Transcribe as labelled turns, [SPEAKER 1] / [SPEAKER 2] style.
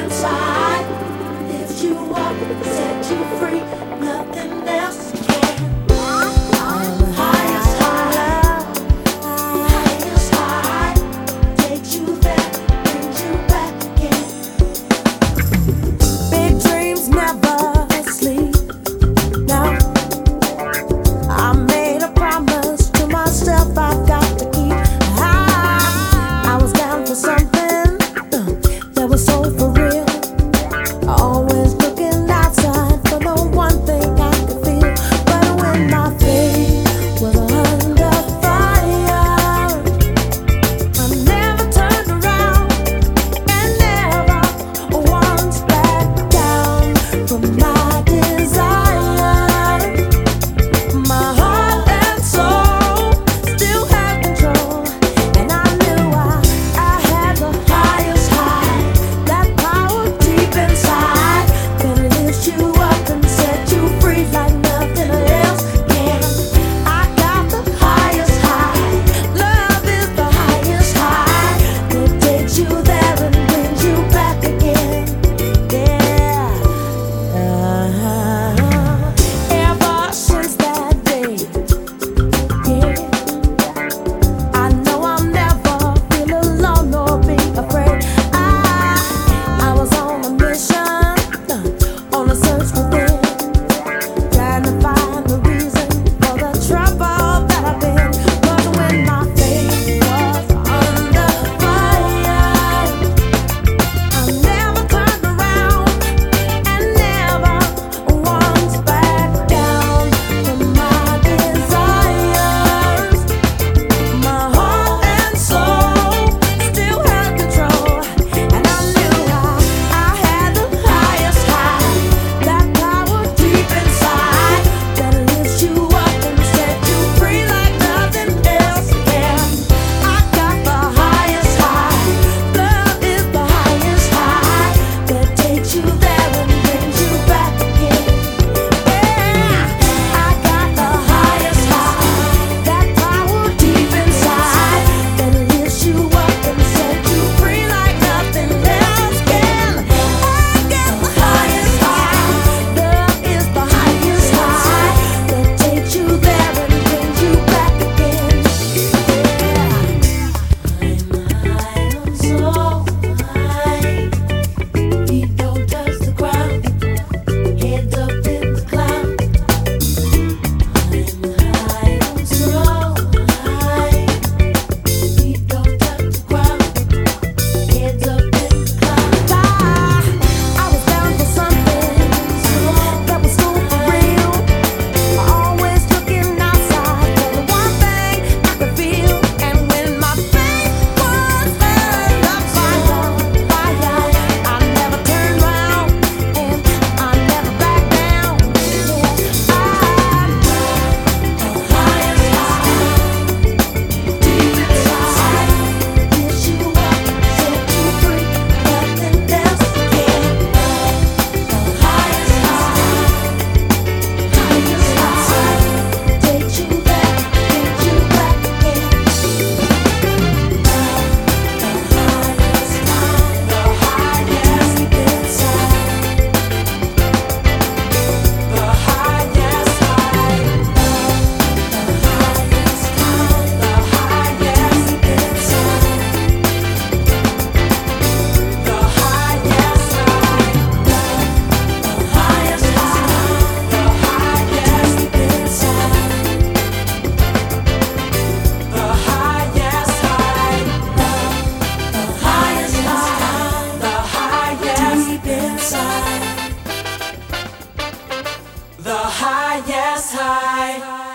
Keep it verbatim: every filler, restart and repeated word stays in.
[SPEAKER 1] inside. Lift you up, set you free. Nothing else can. I'm the highest high, highest high. Takes you there, brings you back again. Big dreams never sleep. Now I made a promise to myself I've got to keep. I, I was down for something uh, that was so for real. Always looking outside for the one thing I could feel. But when my faith was under fire, I never turned around and never once backed down from my desire. My heart and soul still had control, and I knew I, I had the highest high, that power deep inside that lifts you up and set you free like nothing else can. I got the highest high, love is the highest high that takes you there and brings you back again. Yeah. Uh-huh. Ever since that day, yeah, I know I'll never feel alone nor be afraid. I, I was on a mission, uh, on a search within, trying to find the reason for the trouble that I've been. But when my faith was under fire, I never turned around and never once backed down from my desires. My heart and soul still had control, and I knew I, I had the highest high, that power deep inside that lifts you up and set you free like nothing else can. I got the highest high, love is the highest high that takes you there and brings you back again. Yeah, I got the highest high, that power deep inside that lifts you up and set you free like nothing else can. I got the highest high, love is the highest high that takes you there and brings you back again. Yeah, I'm so high, feet don't touch the ground, heads up in the cloud. I'm high, I'm so high, feet don't touch the ground, heads up in the cloud. I, I was down for something that was so for real. Always looking outside for the one thing I could feel. And when my faith was under fire, fire, I never turned round and I never backed down. Yeah, I know the highest high, deep inside, lifts you up, set you free, nothing else can. The highest high, highest high, takes you there, brings you back again. The highest high, the highest deep inside. The highest high, the highest high, the highest deep inside. The highest high, the highest high, the highest deep inside. The highest high, the highest high, the highest deep inside. The highest high.